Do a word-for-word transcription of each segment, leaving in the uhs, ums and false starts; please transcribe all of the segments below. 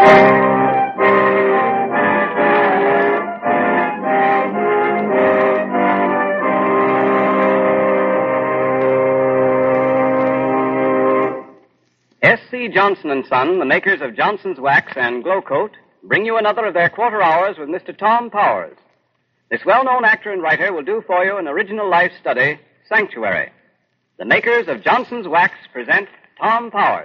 S C. Johnson and Son, the makers of Johnson's Wax and Glow Coat, bring you another of their quarter hours with Mister Tom Powers. This well-known actor and writer will do for you an original life study, Sanctuary. The makers of Johnson's Wax present Tom Powers.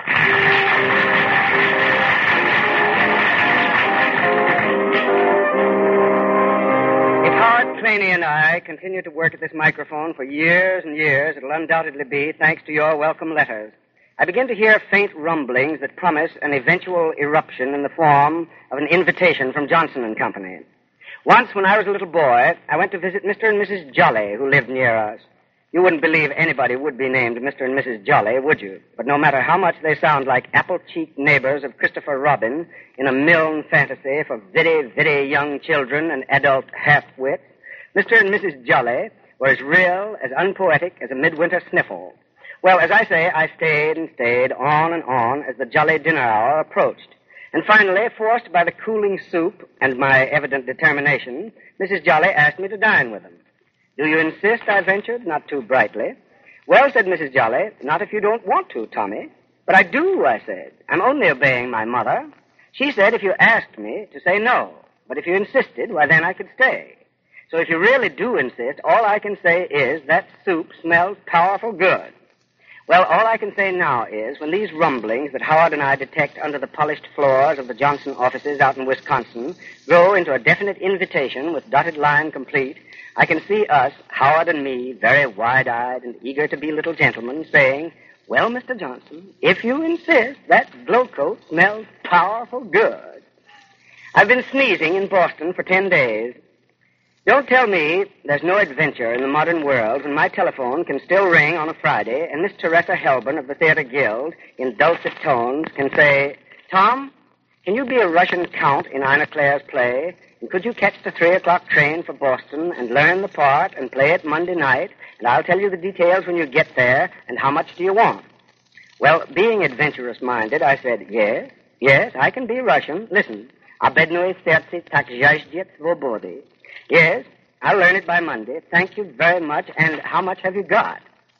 If Howard Claney and I continue to work at this microphone for years and years, it'll undoubtedly be thanks to your welcome letters. I begin to hear faint rumblings that promise an eventual eruption in the form of an invitation from Johnson and Company. Once, when I was a little boy, I went to visit Mister and Missus Jolly, who lived near us. You wouldn't believe anybody would be named Mister and Missus Jolly, would you? But no matter how much they sound like apple-cheeked neighbors of Christopher Robin in a Milne fantasy for very, very young children and adult half-wits, Mister and Missus Jolly were as real, as unpoetic as a midwinter sniffle. Well, as I say, I stayed and stayed on and on as the jolly dinner hour approached. And finally, forced by the cooling soup and my evident determination, Missus Jolly asked me to dine with them. Do you insist, I ventured, not too brightly. Well, said Missus Jolly, not if you don't want to, Tommy. But I do, I said. I'm only obeying my mother. She said if you asked me to say no. But if you insisted, why, then I could stay. So if you really do insist, all I can say is that soup smells powerful good. Well, all I can say now is, when these rumblings that Howard and I detect under the polished floors of the Johnson offices out in Wisconsin grow into a definite invitation with dotted line complete, I can see us, Howard and me, very wide-eyed and eager to be little gentlemen, saying, well, Mister Johnson, if you insist, that glow coat smells powerful good. I've been sneezing in Boston for ten days. Don't tell me there's no adventure in the modern world when my telephone can still ring on a Friday and Miss Teresa Helban of the Theater Guild, in dulcet tones, can say, Tom, can you be a Russian count in Ina Claire's play? And could you catch the three o'clock train for Boston and learn the part and play it Monday night? And I'll tell you the details when you get there, and how much do you want? Well, being adventurous-minded, I said, yes, yes, I can be Russian. Listen, обедное сердце так жаждет свободы. Yes, I'll learn it by Monday. Thank you very much. And how much have you got?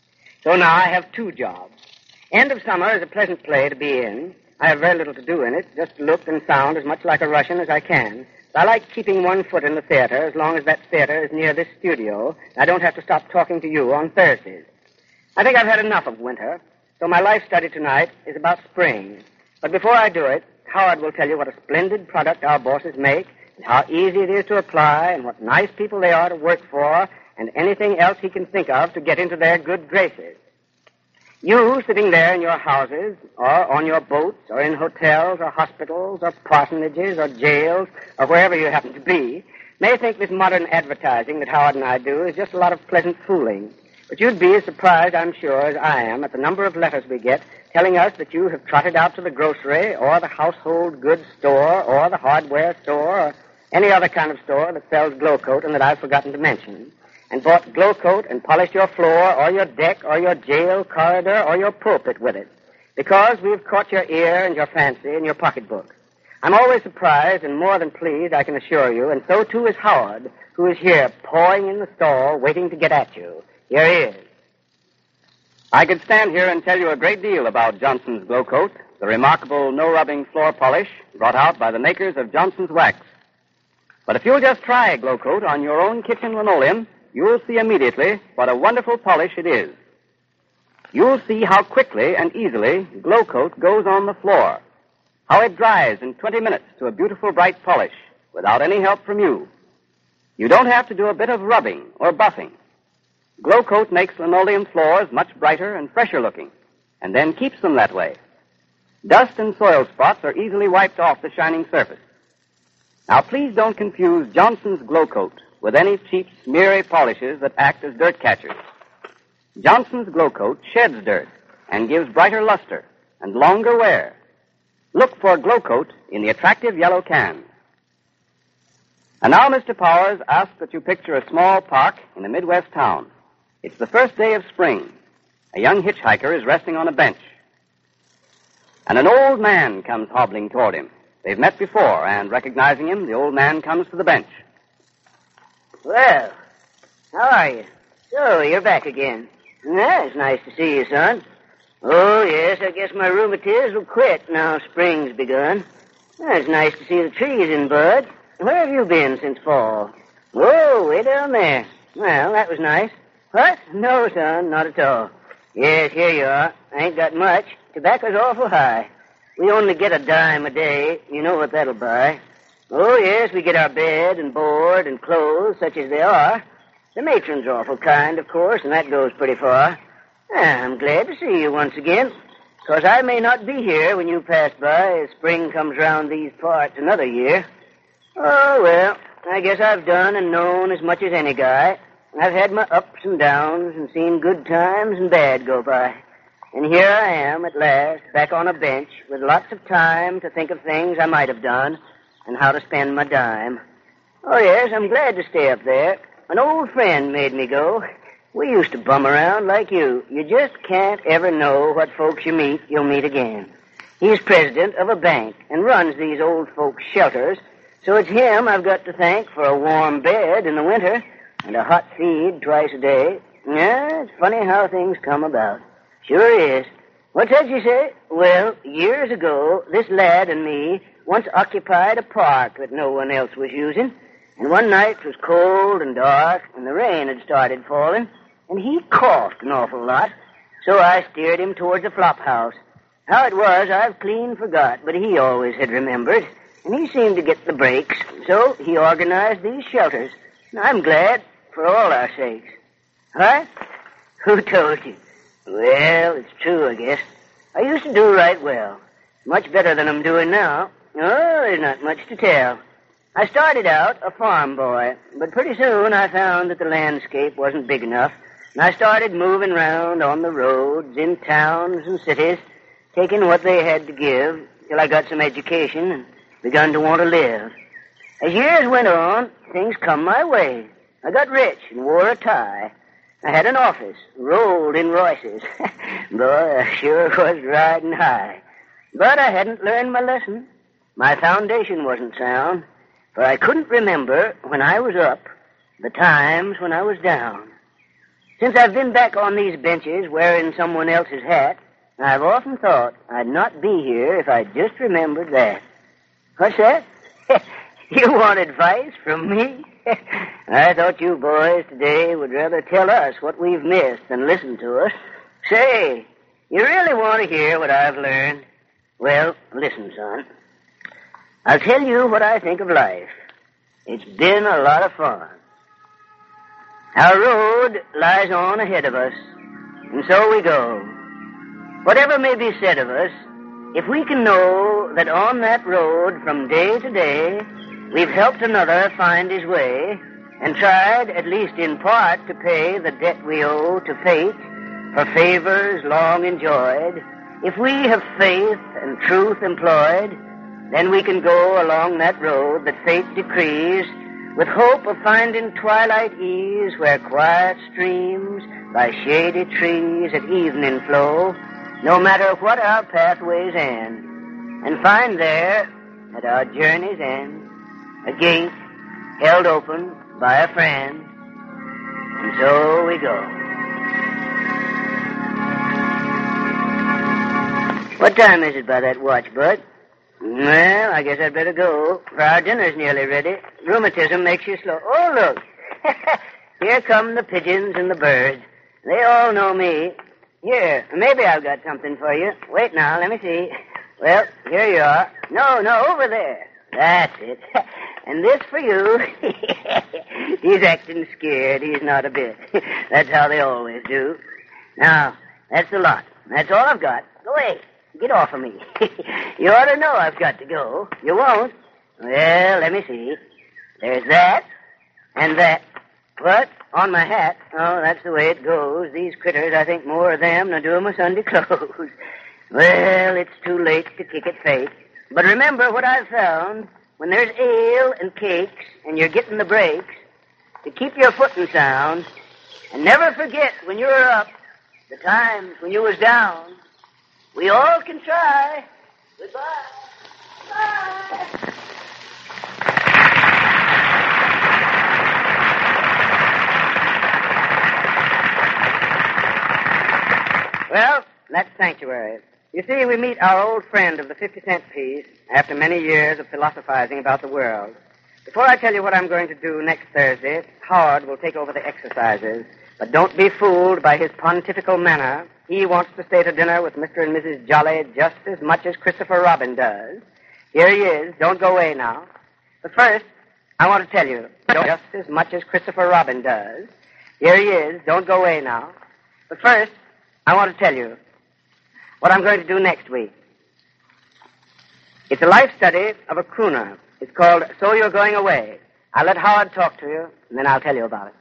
So now I have two jobs. End of Summer is a pleasant play to be in. I have very little to do in it, just look and sound as much like a Russian as I can. I like keeping one foot in the theater as long as that theater is near this studio. I don't have to stop talking to you on Thursdays. I think I've had enough of winter, so my life study tonight is about spring. But before I do it, Howard will tell you what a splendid product our bosses make, and how easy it is to apply, and what nice people they are to work for, and anything else he can think of to get into their good graces. You, sitting there in your houses, or on your boats, or in hotels, or hospitals, or parsonages, or jails, or wherever you happen to be, may think this modern advertising that Howard and I do is just a lot of pleasant fooling. But you'd be as surprised, I'm sure, as I am at the number of letters we get telling us that you have trotted out to the grocery, or the household goods store, or the hardware store, or any other kind of store that sells Glow Coat and that I've forgotten to mention, and bought Glow Coat and polished your floor, or your deck, or your jail corridor, or your pulpit with it, because we've caught your ear and your fancy and your pocketbook. I'm always surprised and more than pleased, I can assure you, and so too is Howard, who is here pawing in the stall, waiting to get at you. Here he is. I could stand here and tell you a great deal about Johnson's Glow Coat, the remarkable no-rubbing floor polish brought out by the makers of Johnson's Wax. But if you'll just try Glow Coat on your own kitchen linoleum, you'll see immediately what a wonderful polish it is. You'll see how quickly and easily Glow Coat goes on the floor, how it dries in twenty minutes to a beautiful bright polish without any help from you. You don't have to do a bit of rubbing or buffing. Glow Coat makes linoleum floors much brighter and fresher looking, and then keeps them that way. Dust and soil spots are easily wiped off the shining surface. Now, please don't confuse Johnson's Glow Coat with any cheap, smeary polishes that act as dirt catchers. Johnson's Glow Coat sheds dirt and gives brighter luster and longer wear. Look for Glow Coat in the attractive yellow can. And now, Mister Powers, asks that you picture a small park in a Midwest town. It's the first day of spring. A young hitchhiker is resting on a bench. And an old man comes hobbling toward him. They've met before, and recognizing him, the old man comes to the bench. Well, how are you? So, you're back again. Yeah, it's nice to see you, son. Oh, yes, I guess my rheumatiz will quit now spring's begun. Well, it's nice to see the trees in bud. Where have you been since fall? Whoa, way down there. Well, that was nice. What? No, son, not at all. Yes, here you are. I ain't got much. Tobacco's awful high. We only get a dime a day. You know what that'll buy. Oh, yes, we get our bed and board and clothes, such as they are. The matron's awful kind, of course, and that goes pretty far. I'm glad to see you once again, because I may not be here when you pass by as spring comes round these parts another year. Oh, well, I guess I've done and known as much as any guy. I've had my ups and downs and seen good times and bad go by. And here I am at last, back on a bench with lots of time to think of things I might have done and how to spend my dime. Oh, yes, I'm glad to stay up there. An old friend made me go. We used to bum around like you. You just can't ever know what folks you meet, you'll meet again. He's president of a bank and runs these old folks' shelters, so it's him I've got to thank for a warm bed in the winter and a hot feed twice a day. Yeah, it's funny how things come about. Sure is. What's that you say? Well, years ago, this lad and me once occupied a park that no one else was using. And one night it was cold and dark, and the rain had started falling, and he coughed an awful lot. So I steered him towards the flop house. How it was, I've clean forgot, but he always had remembered, and he seemed to get the breaks. So he organized these shelters. And I'm glad for all our sakes. Huh? Who told you? Well, it's true, I guess. I used to do right well. Much better than I'm doing now. Oh, there's not much to tell. I started out a farm boy, but pretty soon I found that the landscape wasn't big enough, and I started moving around on the roads, in towns and cities, taking what they had to give, till I got some education and begun to want to live. As years went on, things come my way. I got rich and wore a tie. I had an office, rolled in Royces. Boy, I sure was riding high. But I hadn't learned my lesson. My foundation wasn't sound, for I couldn't remember when I was up the times when I was down. Since I've been back on these benches wearing someone else's hat, I've often thought I'd not be here if I'd just remembered that. What's that? You want advice from me? I thought you boys today would rather tell us what we've missed than listen to us. Say, you really want to hear what I've learned? Well, listen, son. I'll tell you what I think of life. It's been a lot of fun. Our road lies on ahead of us, and so we go. Whatever may be said of us, if we can know that on that road from day to day, we've helped another find his way and tried, at least in part, to pay the debt we owe to fate for favors long enjoyed, if we have faith and truth employed, then we can go along that road that fate decrees with hope of finding twilight ease where quiet streams by shady trees at evening flow, no matter what our pathways end, and find there, at our journey's end, a gate held open by a friend, and so we go. What time is it by that watch, Bud? Well, I guess I'd better go, for our dinner's nearly ready. Rheumatism makes you slow. Oh, look. Here come the pigeons and the birds. They all know me. Here, maybe I've got something for you. Wait now, let me see. Well, here you are. No, no, over there. That's it. And this for you. He's acting scared. He's not a bit. That's how they always do. Now, that's the lot. That's all I've got. Go away. Get off of me. You ought to know I've got to go. You won't. Well, let me see. There's that and that. What? On my hat? Oh, that's the way it goes. These critters, I think more of them than I do of my Sunday clothes. Well, it's too late to kick at fate. But remember what I've found. When there's ale and cakes and you're getting the breaks, to keep your footing sound, and never forget when you're up the times when you was down. We all can try. Goodbye. Bye. Well, that's Sanctuary. You see, we meet our old friend of the fifty-cent piece after many years of philosophizing about the world. Before I tell you what I'm going to do next Thursday, Howard will take over the exercises. But don't be fooled by his pontifical manner. He wants to stay to dinner with Mister and Missus Jolly just as much as Christopher Robin does. Here he is. Don't go away now. But first, I want to tell you, just as much as Christopher Robin does. Here he is. Don't go away now. But first, I want to tell you what I'm going to do next week. It's a life study of a crooner. It's called So You're Going Away. I'll let Howard talk to you, and then I'll tell you about it.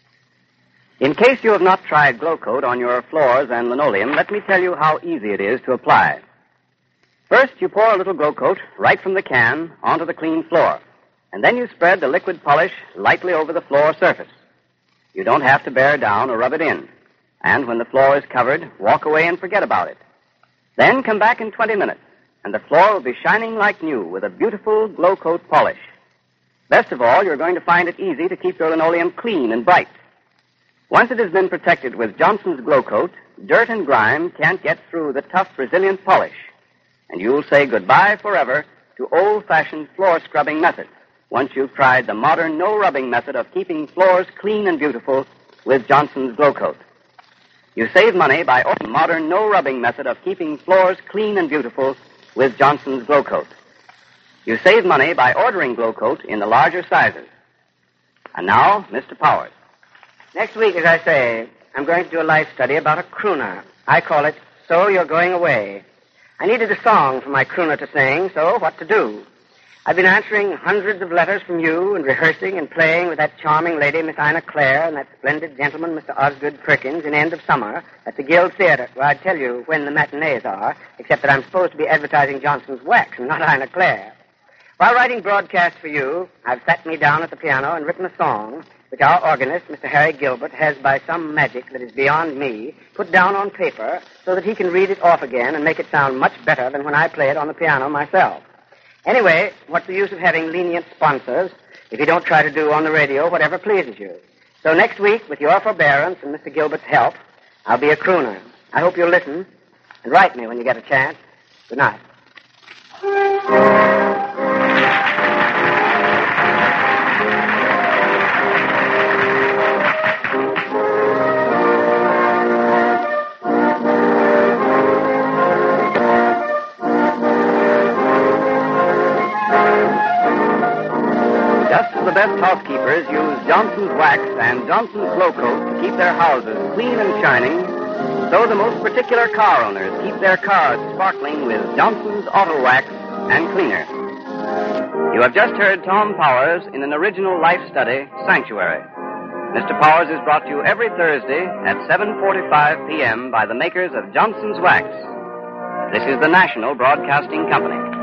In case you have not tried Glow Coat on your floors and linoleum, let me tell you how easy it is to apply. First, you pour a little Glow Coat right from the can onto the clean floor, and then you spread the liquid polish lightly over the floor surface. You don't have to bear down or rub it in, and when the floor is covered, walk away and forget about it. Then come back in twenty minutes, and the floor will be shining like new with a beautiful Glow Coat polish. Best of all, you're going to find it easy to keep your linoleum clean and bright. Once it has been protected with Johnson's Glow Coat, dirt and grime can't get through the tough, resilient polish. And you'll say goodbye forever to old-fashioned floor scrubbing methods once you've tried the modern no-rubbing method of keeping floors clean and beautiful with Johnson's Glow Coat. You save money by the modern no-rubbing method of keeping floors clean and beautiful with Johnson's Glow Coat. You save money by ordering Glow Coat in the larger sizes. And now, Mister Powers. Next week, as I say, I'm going to do a life study about a crooner. I call it So You're Going Away. I needed a song for my crooner to sing, so what to do? I've been answering hundreds of letters from you and rehearsing and playing with that charming lady, Miss Ina Clare, and that splendid gentleman, Mister Osgood Perkins, in End of Summer at the Guild Theater, where I'd tell you when the matinees are, except that I'm supposed to be advertising Johnson's Wax and not Ina Clare. While writing broadcasts for you, I've sat me down at the piano and written a song which our organist, Mister Harry Gilbert, has by some magic that is beyond me put down on paper so that he can read it off again and make it sound much better than when I play it on the piano myself. Anyway, what's the use of having lenient sponsors if you don't try to do on the radio whatever pleases you? So next week, with your forbearance and Mister Gilbert's help, I'll be a crooner. I hope you'll listen and write me when you get a chance. Good night. The best housekeepers use Johnson's Wax and Johnson's Glow Coat to keep their houses clean and shining, so the most particular car owners keep their cars sparkling with Johnson's Auto Wax and Cleaner. You have just heard Tom Powers in an original life study, Sanctuary. Mister Powers is brought to you every Thursday at seven forty-five p.m. by the makers of Johnson's Wax. This is the National Broadcasting Company.